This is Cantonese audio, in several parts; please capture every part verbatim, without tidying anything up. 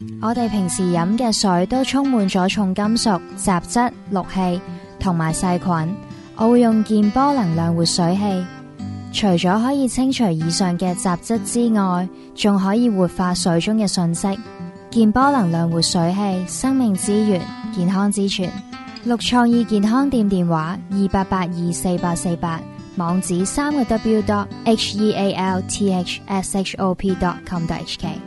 我哋平時飲嘅水都充滿咗重金屬、雜質、氯氣同埋細菌。我會用健波能量活水器，除咗可以清除以上嘅雜質之外，仲可以活化水中嘅訊息。健波能量活水器，生命之源，健康之泉。綠創意健康店電話二八八二四八四八，網址三個 w dot h e a l t h s h o p dot com dot h k。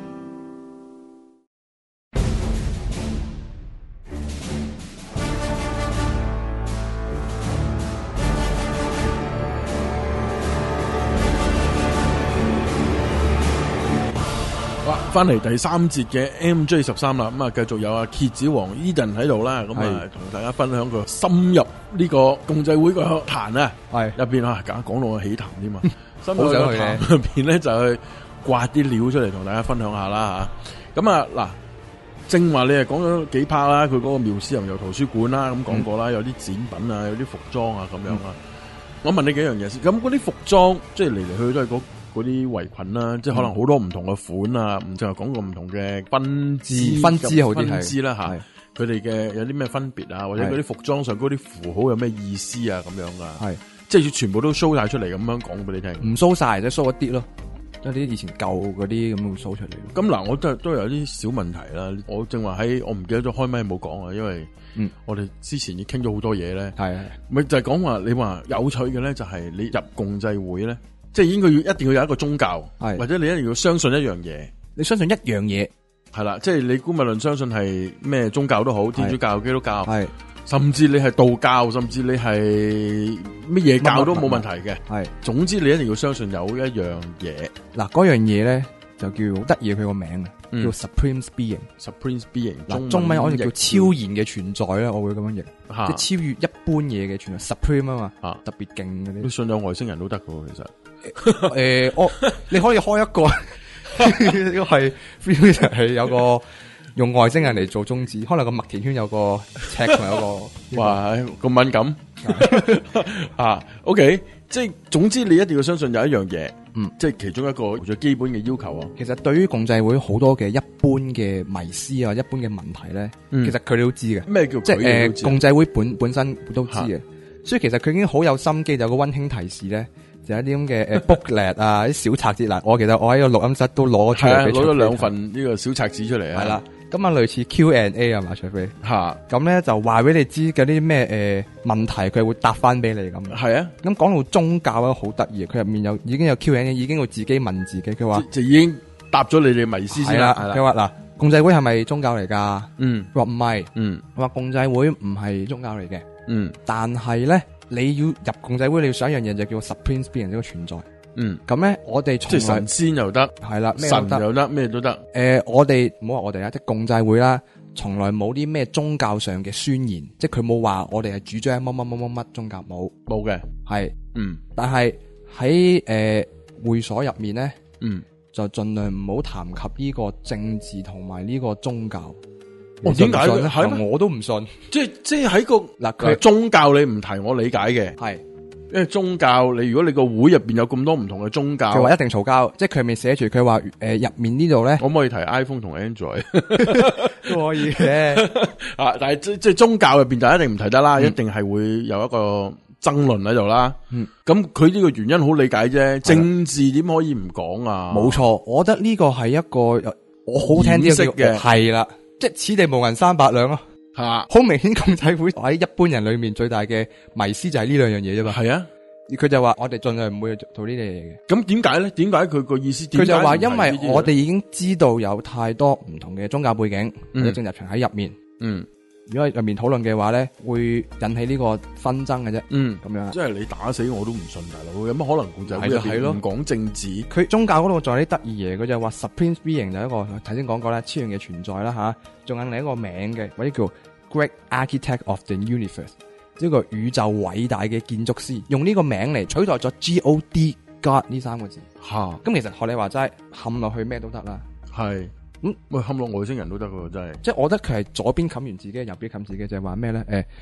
翻嚟第三節嘅 M J 十三啦，咁啊繼續有阿蠍子王 Eden 喺度啦，咁啊同大家分享個深入呢個共濟會個壇啊，係入邊啊，講講到我起壇添嘛，深入個壇入邊咧就去刮啲料出嚟同大家分享下啦吓，咁啊嗱，正話你係講咗幾 part 啦，佢嗰個妙思遊遊圖書館啦，咁講過啦，有啲展品啊，有啲服裝啊咁樣啊，我問你幾樣嘢先，咁嗰啲服裝即係嚟嚟去去都係嗰。嗰啲圍裙啦，即係可能好多唔同嘅款啊，唔淨係講過唔同嘅分支、 分支好啲分支啦吓，佢哋嘅有啲咩分別啊，或者嗰啲服裝上嗰啲符號有咩意思啊，咁樣噶，係即係全部都 show 晒出嚟咁樣講俾你聽， 唔 show 晒，即係 show 一啲咯，即係啲以前舊嗰啲咁會 show 出嚟。 咁嗱，我都都有啲小問題啦，我正話喺我唔記得咗開咪冇講啊，因為嗯，我哋之前已傾咗好多嘢咧，係咪就係講話你話有趣嘅咧，就係你入共濟會咧。即係應該要一定要有一個宗教，或者你一定要相信一樣嘢。 你相信一樣嘢係啦，即係你姑勿論相信係咩宗教都好，天主教、基督教，係甚至你係道教，甚至你係乜嘢教都冇問題嘅。係，總之你一定要相信有一樣嘢。 嗱，嗰樣嘢咧就叫好得意，佢個名啊，叫 Supreme Being。Supreme Being， 嗱，中文我哋叫超然嘅存在咧，我會咁樣譯，即係超越一般嘢嘅存在。Supreme 啊嘛，特別勁嗰啲。 你信有外星人都得噶，其實。 誒、呃，我你可以開一個呢個係 future 係有個用外星人嚟做宗旨，可能個麥田圈有個尺同有個哇咁敏感啊 ，OK， 即係總之你一定要相信有一樣嘢，嗯，即係其中一個最基本嘅要求啊。 其實對於共濟會好多嘅一般嘅迷思啊，一般嘅問題咧，嗯、其實佢哋都知嘅。 咩叫即係誒、呃、共濟會本本身都知嘅，所以其實佢已經好有心機，就有個溫馨提示咧。就有啲咁嘅誒 booklet 啊，啲小冊子嗱，我其實我喺個錄音室都攞出嚟， 攞咗兩份呢個小冊子出嚟啊， 係啦，咁啊類似 Q and A 啊嘛，除非吓，咁咧就話俾你知嗰啲咩誒問題，佢會答翻俾你咁。係啊，咁講到宗教咧，好得意，佢入面有已經有 Q and A， 已經會自己問自己，佢話就已經答咗你哋迷思先啦。 佢話嗱，共濟會係咪宗教嚟噶？嗯，佢話唔係，嗯，佢話共濟會唔係宗教嚟嘅，嗯，但係咧。你要入共濟會，你要想一樣嘢就叫 Supreme Being 呢個存在。嗯，咁咧我哋即係神仙又得，係啦，神又得，咩都得。誒、 呃，我哋唔好話我哋啦，即係共濟會啦，從來冇啲咩宗教上嘅宣言，即係佢冇話我哋係主張乜乜乜乜乜宗教，冇冇嘅， 係，嗯，但係喺誒會所入面咧，嗯，就盡量唔好談及呢個政治同埋呢個宗教。 我點解係我都唔信， 即係即係喺個嗱佢宗教你唔提我理解嘅，係因為宗教你如果你個會入邊有咁多唔同嘅宗教， 佢話一定嘈交，即係佢入面寫住佢話誒入面呢度咧， 可唔可以提 iPhone 同 Android 都可以嘅啊？但係即即係宗教入邊就一定唔提得啦，嗯、一定係會有一個爭論喺度啦。嗯，咁佢呢個原因好理解啫，政治點可以唔講啊？ 冇錯，我覺得呢個係一個我好聽啲嘅係啦。即係此地無銀三百兩咯，吓，好明顯共濟會喺一般人裏面最大嘅迷思就係呢兩樣嘢啫嘛。係啊，佢就話我哋盡量唔會做呢啲嘢嘅。 咁點解咧？點解佢個意思？ 佢就話因為我哋已經知道有太多唔同嘅宗教背景或者政治立場喺入面。嗯。如果喺入面討論嘅話咧，會引起呢個紛爭嘅啫。嗯，咁樣。即係你打死我都唔信大佬，有乜可能共濟會入邊唔講政治？佢宗教嗰度仲有啲得意嘢，佢就話 Supreme Being 就係一個頭先講過啦，超然嘅存在啦吓，仲有另一個名嘅，或者叫 Great Architect of the Universe， 呢個宇宙偉大嘅建築師，用呢個名嚟取代咗 G O D God 呢三個字。吓，咁其實學你話齋，冚落去咩都得啦。係。 咁喂，冚落外星人都得噶，真係。 即係我覺得佢係左邊冚完自己，右邊冚自己，就係話咩咧？誒、呃，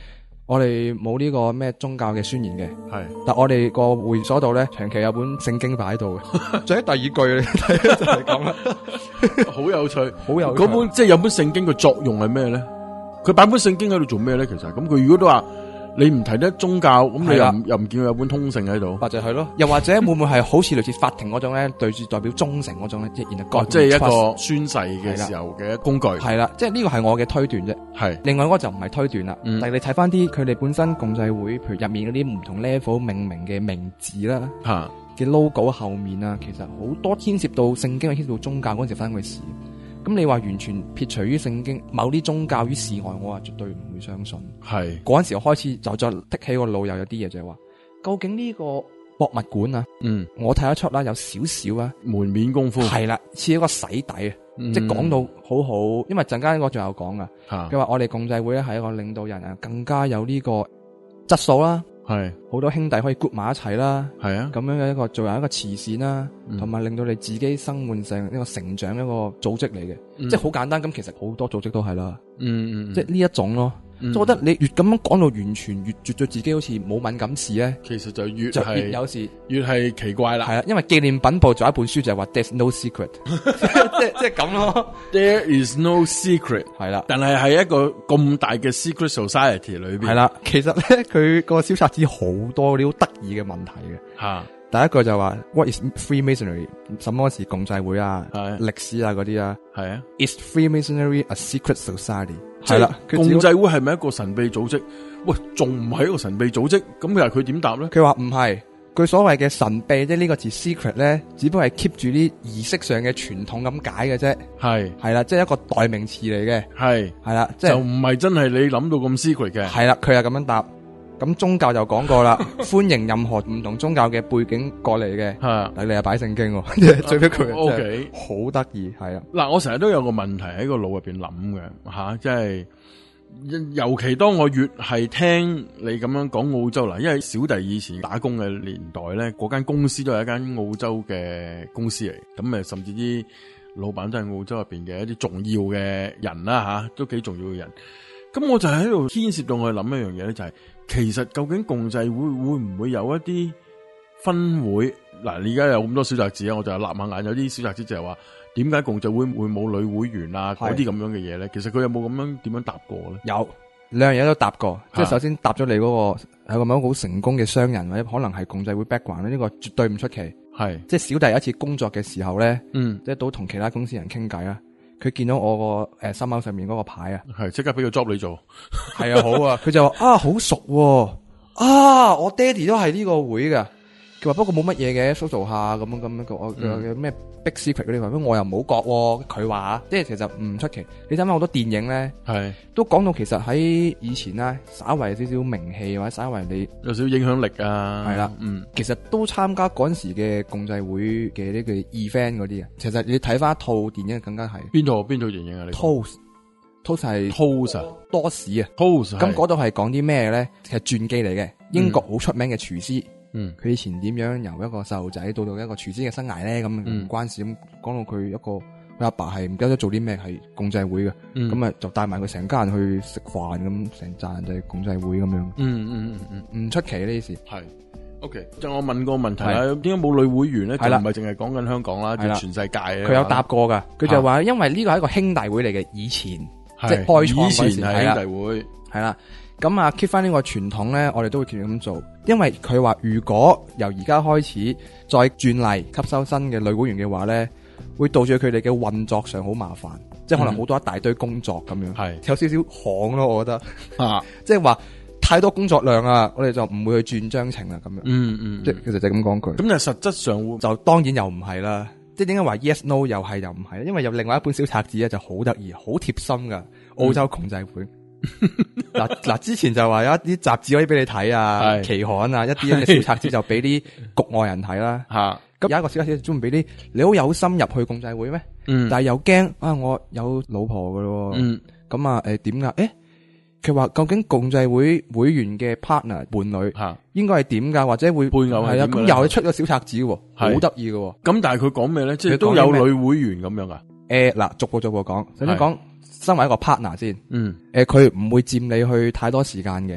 我哋冇呢個咩宗教嘅宣言嘅， 係， 但我哋個會所度咧，長期有本聖經擺喺度嘅。仲喺第二句你睇就係咁啦， 好有趣， 好有趣。 嗰本即係有本聖經嘅作用係咩咧？佢擺本聖經喺度做咩咧？其實咁佢如果都話你唔提得宗教，咁你又唔又唔見佢有本通勝喺度， 或者係咯，又或者會唔會係好似類似法庭嗰種咧，對住代表忠誠嗰種咧，即係哦，即係一個宣誓嘅時候嘅工具。 係啦，即係呢個係我嘅推斷啫。係，另外嗰個就唔係推斷啦。嗯、但係你睇翻啲佢哋本身共濟會，譬如入面嗰啲唔同 level 命名嘅名字啦，吓嘅 logo 後面啊，其實好多牽涉到聖經，牽涉到宗教嗰陣時發生嘅事。咁你話完全撇除於聖經某啲宗教於事外，我話絕對唔會相信。係嗰陣時我開始就再剔起個腦，又有啲嘢就係話，究竟呢個博物館啊，嗯，我睇得出啦，有少少啊門面功夫， 係啦，似一個洗底啊，嗯、即係講到好好。因為陣間我仲有講噶，佢話我哋共濟會咧係一個領導人啊，更加有呢個質素啦。係好多兄弟可以 group 埋一齊啦，係啊，咁樣嘅一個做人一個慈善啦，同、嗯、埋令到你自己生活上一個成長一個組織嚟嘅、嗯，即係好簡單。咁其實好多組織都係啦，嗯嗯，即係呢一種咯。嗯、我覺得你越咁樣講到完全越絕對自己好似冇敏感事咧， 其實就越就越有時越係奇怪啦。係啊， 因為紀念品部仲有一本書就係話 There's no secret， 即係即係咁咯。 There is no secret， 係啦，但係係一個咁大嘅 secret society 裏邊， 係啦。其實咧佢個小冊子好多啲好得意嘅問題嘅吓。第一個就話 What is Freemasonry？ 什麼是共濟會啊？歷史啊嗰啲啊，係啊。Is Freemasonry a secret society？ 係啦， 共濟會係咪一個神秘組織？喂，仲唔係一個神秘組織？咁佢話佢點答咧？ 佢話唔係，佢所謂嘅神秘即係呢個字 secret 咧，只不過係 keep 住啲儀式上嘅傳統咁解嘅啫。係係啦，即係一個代名詞嚟嘅。係係啦，即係就唔係真係你諗到咁 secret 嘅。係啦，佢係咁樣答。咁宗教就講過啦，歡迎任何唔同宗教嘅背景過嚟嘅。係，但你又擺聖經，最尾佢 O K 好得意，係啊。 嗱，我成日都有個問題喺個腦入邊諗嘅吓，即係尤其當我越係聽你咁樣講澳洲啦，因為小弟以前打工嘅年代咧，嗰間公司都係一間澳洲嘅公司嚟，咁誒甚至啲老闆都係澳洲入邊嘅一啲重要嘅人啦吓，都幾重要嘅人。咁我就喺度牽涉到我諗一樣嘢咧，就係、是、其實究竟共濟會會唔會有一啲分會？嗱，你而家有咁多小冊子啊，我就立下眼，有啲小冊子就係話點解共濟會會冇女會員啊？嗰啲咁樣嘅嘢咧，其實佢有冇咁樣點樣答過咧？ 有兩樣嘢都答過，即係首先答咗你嗰、那個係咁樣好成功嘅商人，或者可能係共濟會 background 咧，呢個絕對唔出奇。係即係小弟有一次工作嘅時候咧，嗯，即係都同其他公司人傾偈啦。佢見到我個誒心口上面嗰個牌啊，係即刻俾個 job 你做，係啊好啊，佢就話啊好熟喎，啊我爹哋都係呢個會噶，佢話不過冇乜嘢嘅 social 下咁樣咁樣，我有咩 big secret 嗰啲話，咁我又冇覺，佢話即係其實唔出奇，你睇翻好多電影咧，係都講到其實喺以前啦，稍為少少名氣或者稍為你有少少影響力啊， 係啦，嗯，其實都參加嗰陣時嘅共濟會嘅呢個 event 嗰啲啊，其實你睇翻一套電影更加係邊套邊套電影啊？你 Toast Toast 係 Toast 啊， 多士啊 Toast 咁嗰度係講啲咩咧？其實傳記嚟嘅，英國好出名嘅廚師。嗯，佢以前點樣由一個細路仔到到一個廚師嘅生涯咧？咁唔、嗯、關事咁講到佢一個佢阿爸係唔記得咗做啲咩，係共濟會嘅。咁、嗯、啊就帶埋佢成家人去食飯咁，成扎人就係共濟會咁樣。嗯嗯嗯嗯，唔出奇呢啲事。係 ，OK。就我問個問題啦，點解冇女會員咧？就唔係淨係講緊香港啦，即係全世界。佢有答過噶，佢就話因為呢個係一個兄弟會嚟嘅，以前即係開創嗰時係兄弟會， 係啦。咁啊 keep 翻呢個傳統咧，我哋都會決定咁做，因為佢話如果由而家開始再轉例吸收新嘅女會員嘅話咧，會導致佢哋嘅運作上好麻煩，即係可能好多一大堆工作咁樣，係、嗯、有少少行咯，我覺得啊，即係話太多工作量啊，我哋就唔會去轉章程啦，咁樣，嗯嗯，即係其實就咁講句。 咁但係實質上會就當然又唔係啦，即係點解話 yes no 又係又唔係？因為有另外一本小冊子咧就好得意，好貼心噶，澳洲共濟會。嗱嗱，之前就話有一啲雜誌可以俾你睇啊，期刊啊，一啲嘅小冊子就俾啲局外人睇啦。吓，咁有一個小冊子專門俾啲你好有心入去共濟會咩？嗯，但係又驚啊，我有老婆噶咯。嗯，咁啊，誒點噶？誒，佢話究竟共濟會會員嘅 partner 伴侶吓，應該係點噶？或者會配偶係啊？咁又出咗小冊子，好得意噶。 咁但係佢講咩咧？即係都有女會員咁樣啊？ 誒，嗱，逐步逐步講，首先講。身為一個 partner 先，嗯，誒、呃，佢唔會佔你去太多時間嘅，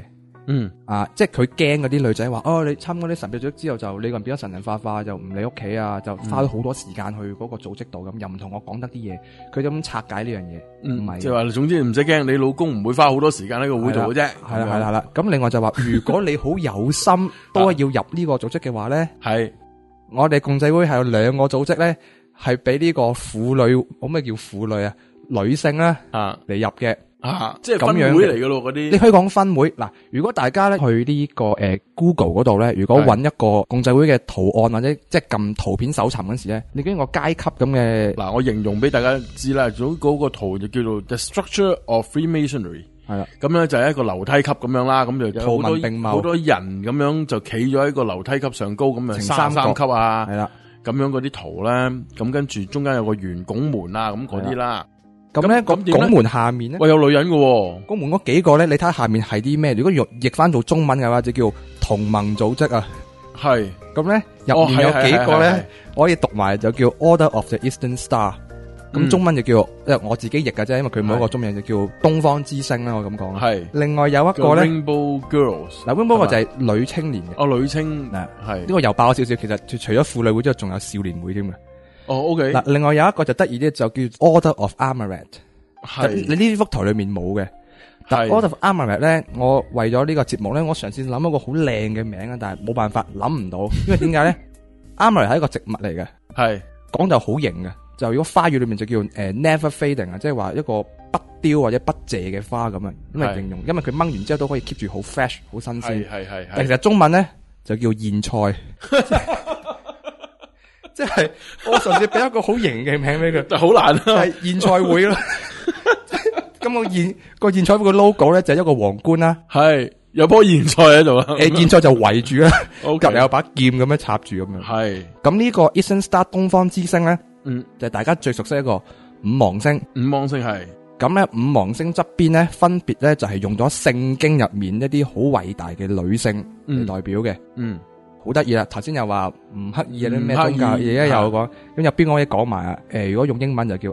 嗯啊，即係佢驚嗰啲女仔話哦，你參嗰啲神秘組織之後就你個人變咗神神化化，就唔理屋企啊，就花咗好多時間去嗰個組織度咁，嗯、又唔同我講得啲嘢，佢就咁拆解呢樣嘢。唔係，即係話總之唔使驚，你老公唔會花好多時間喺個會度嘅啫。係啦係啦係啦。咁另外就話，如果你好有心都係要入呢個組織嘅話咧，係我哋共濟會係有兩個組織咧，係俾呢個婦女，可咩叫婦女啊？女性咧啊嚟入嘅。啊，即係分會嚟噶咯，嗰啲你可以講分會嗱。如果大家咧去呢、這個誒、呃、Google 嗰度咧，如果揾一個共濟會嘅圖案或者即係撳圖片搜尋嗰時咧，你經過階級咁嘅嗱，我形容俾大家知啦。嗰、那個圖就叫做 The Structure of Freemasonry， 係啦。咁咧就係一個樓梯級咁樣啦，咁就有好多好多人咁樣就企咗喺個樓梯級上高咁樣三三級啊，係啦，咁樣嗰啲圖咧，咁跟住中間有個圓拱門啊，咁嗰啲啦。咁咧，個拱門下面咧，喂有女人嘅喎。拱門嗰幾個咧，你睇下下面係啲咩？如果譯譯翻做中文嘅話，就叫同盟組織啊。係。咁咧入面有幾個咧，我可以讀埋就叫 Order of the Eastern Star。咁中文就叫，因為我自己譯嘅啫，因為佢冇一個中文就叫東方之星啦，我咁講。係。另外有一個咧 Rainbow Girls。嗱 Rainbow 個就係女青年嘅。哦，女青。嗱係。呢個又爆咗少少，其實除咗婦女會之外，仲有少年會添嘅。哦 ，OK。嗱，另外有一個就得意啲，就叫 Order of Amaranth。係。你呢幅圖裏面冇嘅。但係 Order of Amaranth 咧，我為咗呢個節目咧，我嘗試諗一個好靚嘅名啊，但係冇辦法諗唔到，因為點解咧 ？Amaranth 係一個植物嚟嘅。係。講就好型嘅，就如果花語裏面就叫誒、uh, Never Fading 啊，即係話一個不凋或者不謝嘅花咁啊，因為形容，因為佢掹完之後都可以 keep 住好 fresh， 好新鮮。係係係。但其實中文咧就叫莧菜。即係我甚至俾一個好型嘅名俾佢，但係好難啊！係莧菜會啦，咁個莧個莧菜會個 logo 咧就係一個皇冠啦，係有棵莧菜喺度啦，誒莧菜就圍住啦，隔籬有把劍咁樣插住咁樣，係咁呢個 Eastern Star 東方之星咧，嗯，就係大家最熟悉一個五芒星，五芒星係咁咧，五芒星側邊咧分別咧就係用咗聖經入面一啲好偉大嘅女性嚟代表嘅，嗯。好得意啦！頭先又話唔刻意啊啲咩宗教，而家又講咁入邊我可以講埋啊。誒、呃，如果用英文就叫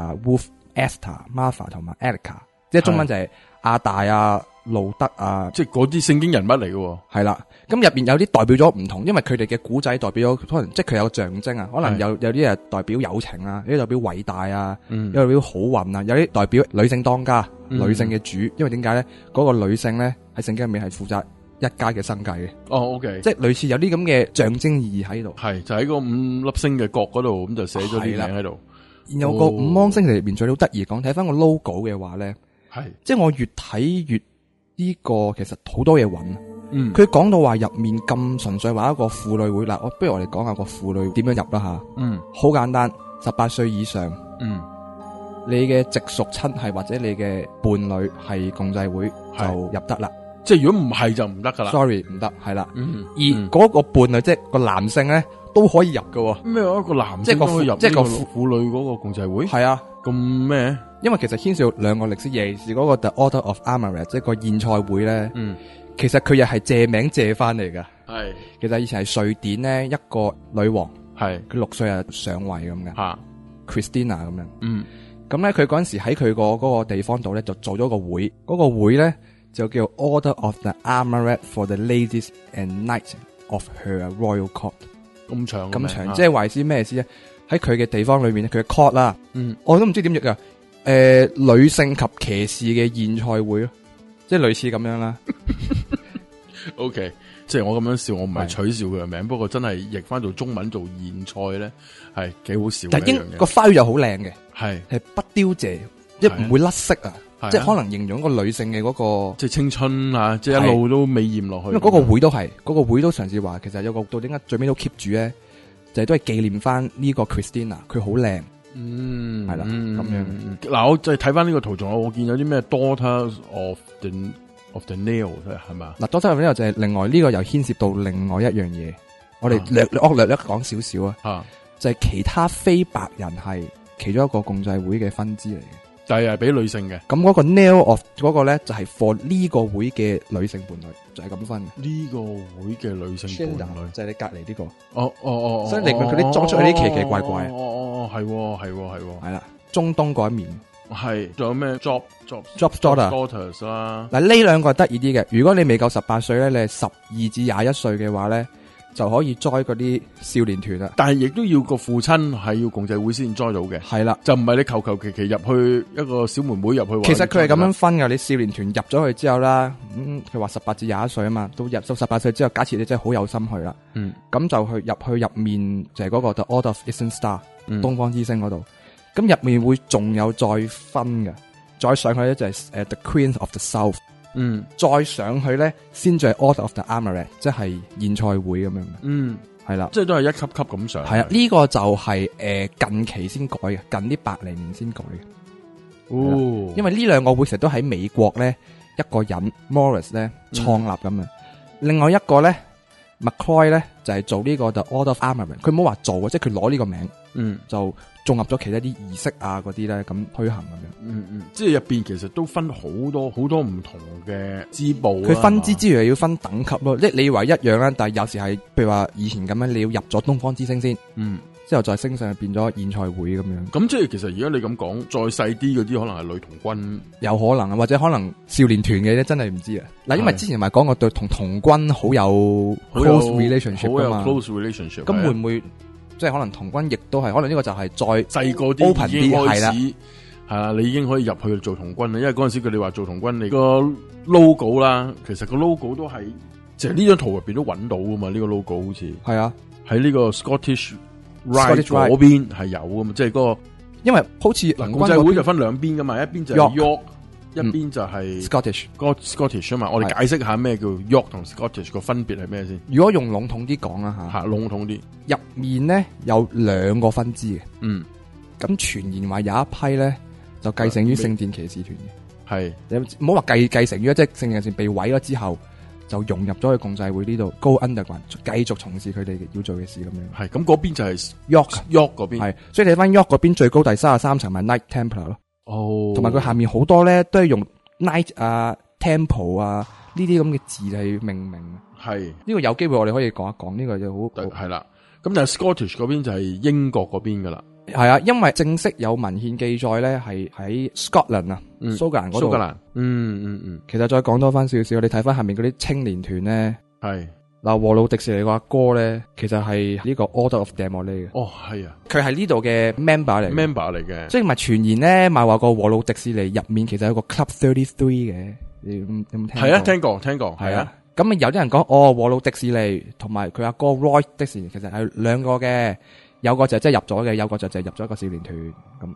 Ada、Wolf、Esther、Martha 同埋 Erica， 即係中文就係亞大啊、路德啊，即係嗰啲聖經人物嚟嘅。係啦，咁入邊有啲代表咗唔同，因為佢哋嘅古仔代表咗可能即係佢有個象徵啊，可能有有啲係代表友情啊，有啲代表偉大啊，嗯、有啲代表好運啊，有啲代表女性當家、嗯、女性嘅主。因為點解咧？嗰、那個女性咧喺聖經入面係負責一家嘅生計嘅，哦，OK，即係類似有啲咁嘅象徵意義喺度，係就喺個五粒星嘅角嗰度，咁就寫咗啲名喺度。然後個五芒星嚟面最好得意講，睇翻個 logo 嘅話咧，係即係我越睇越呢個其實好多嘢揾。嗯，佢講到話入面咁純粹話一個婦女會啦，我不如我哋講下個婦女點樣入啦吓。嗯，好簡單，十八歲以上，嗯，你嘅直屬親係或者你嘅伴侶係共濟會就入得啦。即係如果唔係就唔得噶啦 ，sorry 唔得，係啦。嗯，而嗰個伴侶即係個男性咧都可以入噶。咩一個男性都可以入，即係個婦女嗰個共濟會？係啊，咁咩？因為其實牽涉兩個歷史，尤其是嗰個 The Order of Amaranth， 即係個莧菜會咧。嗯，其實佢又係借名借翻嚟噶。係，其實以前係瑞典咧一個女王，係佢六歲啊上位咁嘅。吓 ，Christina 咁樣。嗯，咁咧佢嗰陣時喺佢個嗰個地方度咧就做咗個會，嗰、嗰個會咧。就叫 Order of the Amaranth for the Ladies and Knights of Her Royal Court。咁長咁長，即係話意咩意思咧？喺佢嘅地方裏面，佢嘅 court 啦，嗯，我都唔知點譯噶。誒、呃，女性及騎士嘅莧菜會咯，即係類似咁樣啦。O、okay, K， 即係我咁樣笑，我唔係取笑佢嘅名，不過真係譯翻做中文做莧菜咧，係幾好笑。但係英個花語又好靚嘅，係係不凋謝，即係唔會甩色啊。即係可能形容一個女性嘅嗰、那個，即係青春啊！即係一路都美艷落去。因為嗰個會都係，嗰、那個會都嘗試話，其實有個到點解最尾都 keep 住咧，就係、是、都係紀念翻呢個 Christina， 佢好靚。嗯，係啦，咁、嗯、樣。嗱、嗯，我再睇翻呢個圖像，我見有啲咩 Daughters of the of the Nile 係嘛？嗱 ，Daughters of the Nile 就係另外呢、這個又牽涉到另外一樣嘢。我哋略略略略講少少啊，啊就係、是、其他非白人係其中一個共濟會嘅分支嚟嘅。就係俾女性嘅，咁嗰個 Nile of 嗰個咧就係 for 呢個會嘅女性伴侶，就係、是、咁分嘅。呢、這個會嘅女性伴侶就係你隔籬呢個。哦哦哦，所以你佢啲裝出去啲奇奇怪怪。哦哦哦，係係係係啦，中東嗰一面係，仲有咩 job job job daughters 啦。 嗱，呢兩個係得意啲嘅。如果你未夠十八歲咧，你係十二至廿一歲嘅話咧，就可以 join 嗰啲少年團啦。 但係亦都要個父親係要共濟會先 join 到嘅。 係啦， 就唔係你求求其其入去一個小妹妹入去。 其實佢係咁樣分㗎。你少年團入咗去之後啦，咁佢話十八至廿一歲啊嘛，到入到十八歲之後，假設你真係好有心去啦，嗯，咁就去入去入面就係嗰個 The Order of Eastern Star，嗯，東方之星嗰度。咁入面會仲有再分嘅，再上去咧就係誒 The Queen of the South，嗯，再上去咧先至係 Order of the Amaranth，即係現賽會咁樣嘅，嗯，係啦， 即係都係一級級咁上。 係啊，呢個就係誒近期先改嘅，近啲百零年先改嘅。哦，因為呢兩個會其實都喺美國咧一個人 Morris 咧創立咁啊，另外一個咧 McCoy 咧就係做呢個 The Order of Amaranth，佢冇話做嘅，即係佢攞呢個名，嗯，就綜合咗其他啲儀式啊嗰啲咧，咁推行咁樣。嗯嗯， 即係入邊其實都分好多好多唔同嘅支部。 佢分支之餘又要分等級咯，即係你以為一樣啦，但係有時係譬如話以前咁樣，你要入咗東方之星先，嗯，之後再升上去變咗現賽會咁樣。 咁即係其實如果你咁講，再細啲嗰啲可能係女童軍， 有可能啊，或者可能少年團嘅咧，真係唔知啊。嗱，因為之前咪講過對同童軍好有 close relationship 噶嘛， 好有 close relationship。 咁會唔會？即係可能童軍亦都係，可能呢個就係再細個啲 open 啲係啦， 係啊，你已經可以入去做童軍啦。因為嗰陣時佢哋話做童軍，你個 logo 啦，其實個 logo 都係，即係呢張圖入邊都揾到噶嘛。呢、這個 logo 好似係啊， 喺呢個 Scottish Rite 嗰邊係有噶嘛，即係嗰、那個，因為好似嗱，共濟會就分兩邊噶嘛，一邊就係 York，一邊就係 Scottish， 個 Scottish 啊嘛。我哋解釋下咩叫 York 同 Scottish 個分別係咩先？ 如果用籠統啲講啦吓， 吓籠統啲， 入面咧有兩個分支嘅，嗯，咁傳言話有一批咧就繼承於聖殿騎士團嘅，係，唔好話繼繼承於，即係聖殿騎士被毀咗之後，就融入咗去共濟會呢度 ，Go Underground 繼續從事佢哋要做嘅事咁樣。 係，咁嗰邊就係 York York 嗰邊， 係，所以你睇翻 York 嗰邊最高第三十三層咪 Knight Templar 咯，哦，同埋佢下面好多咧都係用 Knight 啊、Temple 啊呢啲咁嘅字嚟命名。係，呢個有機會我哋可以講一講，呢個就好係啦。咁但係 Scottish 嗰邊就係英國嗰邊噶啦。 係啊，因為正式有文獻記載咧，係喺 Scotland 啊，蘇格蘭嗰度。蘇格蘭，嗯嗯嗯。其實再講多翻少少，你睇翻下面嗰啲青年團咧，係嗱，和路迪士尼個阿哥咧，其實係呢個 Order of Demolay 嘅。哦，係啊，佢係呢度嘅 member 嚟 ，member 嚟嘅。 即係咪傳言咧，咪話個和路迪士尼入面其實有個 Club Thirty Three 嘅，你有冇聽過？ 係啊，聽過聽過，係啊。 咁啊，有啲人講，哦，和路迪士尼同埋佢阿哥 Roy 迪士尼其實係兩個嘅。有個就真係入咗嘅，有個就就入咗一個少年團咁。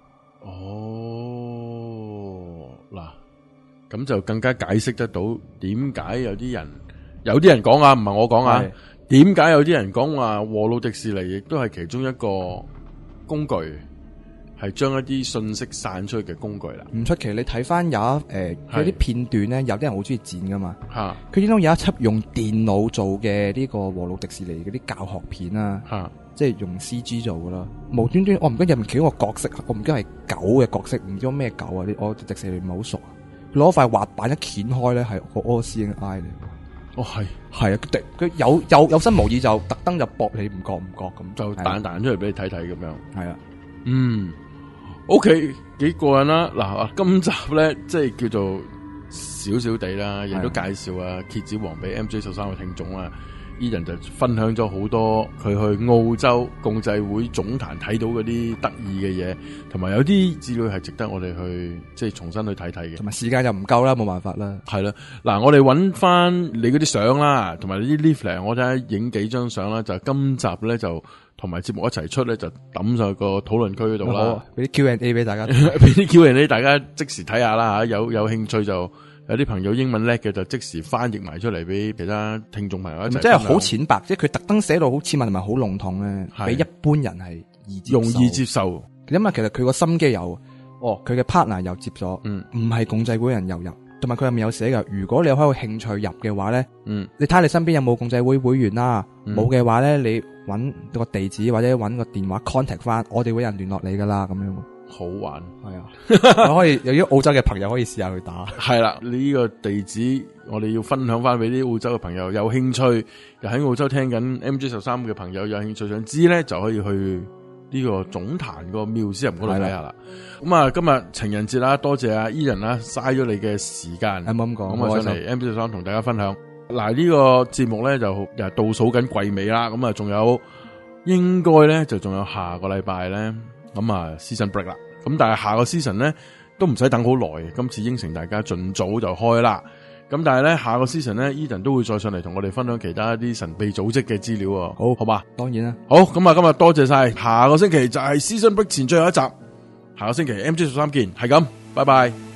哦，嗱，咁就更加解釋得到點解有啲人，有啲人講啊，唔係我講啊，點解有啲人講話和路迪士尼亦都係其中一個工具，係將一啲信息散出去嘅工具啦。 唔出奇，你睇翻有誒，有啲片段咧，有啲人好中意剪噶嘛。吓，佢應該有一輯用電腦做嘅呢個和路迪士尼嗰啲教學片啊。吓。即係用 C G 做噶啦，無端端我唔記得入面其中個角色，我唔記得係狗嘅角色，唔知咩狗啊？你我迪士尼唔係好熟，攞塊滑板一掀開咧，係個 O C N I 嚟。 哦，係係啊，佢佢有有有心無意就特登就搏你唔覺唔覺咁， 就彈彈出嚟俾你睇睇咁樣。 係啊， 嗯 ，OK， 幾過癮啦。嗱，今集咧即係叫做少少地啦，亦都介紹啊蠍子王俾 M J 十三嘅聽眾啦。Eden 就分享咗好多佢去澳洲共濟會總壇睇到嗰啲得意嘅嘢，同埋有啲資料係值得我哋去即係重新去睇睇嘅。 同埋時間又唔夠啦，冇辦法啦。 係啦，嗱，我哋揾翻你嗰啲相啦，同埋呢啲 leaflet，我睇下影幾張相啦。就今集咧就同埋節目一齊出咧，就抌上個討論區嗰度啦， 俾啲 Q and A 俾大家，俾啲 Q and A 大家即時睇下啦吓，有有興趣就。有啲朋友英文叻嘅就即時翻譯埋出嚟俾其他聽眾朋友一齊。 即係好淺白，即係佢特登寫到好淺白同埋好籠統咧，俾一般人係易容易接受。 因為其實佢個心機有，哦，佢嘅 partner 又接咗，嗯，唔係共濟會人又入，同埋佢入面有寫嘅。如果你有開個興趣入嘅話咧，嗯，你睇下你身邊有冇共濟會會員啦，冇嘅話咧，你搵個地址或者搵個電話 contact 翻，我哋會有人聯絡你噶啦，咁樣。 好玩係啊，我可以有啲澳洲嘅朋友可以試下去打。 係啦，呢個地址我哋要分享翻俾啲澳洲嘅朋友，有興趣又喺澳洲聽緊 M J 十三嘅朋友有興趣想知咧，就可以去呢個總壇個妙思人嗰度睇下啦。咁啊，今日情人節啦，多謝阿 Eden 啦，嘥咗你嘅時間， 係冇咁講， 咁啊上嚟 M J 十三同大家分享。嗱，呢個節目咧就又係倒數緊季尾啦，咁啊仲有應該咧就仲有下個禮拜咧，咁啊 season break 啦。咁但係下個 season 咧都唔使等好耐，今次應承大家盡早就開啦。咁但係咧下個 season 咧 Eden 都會再上嚟同我哋分享其他一啲神秘組織嘅資料。好，好嘛？ 當然啦。 好，咁啊今日多謝晒，下個星期就係 season break 前最後一集。下個星期 M J 十三見，係咁，拜拜。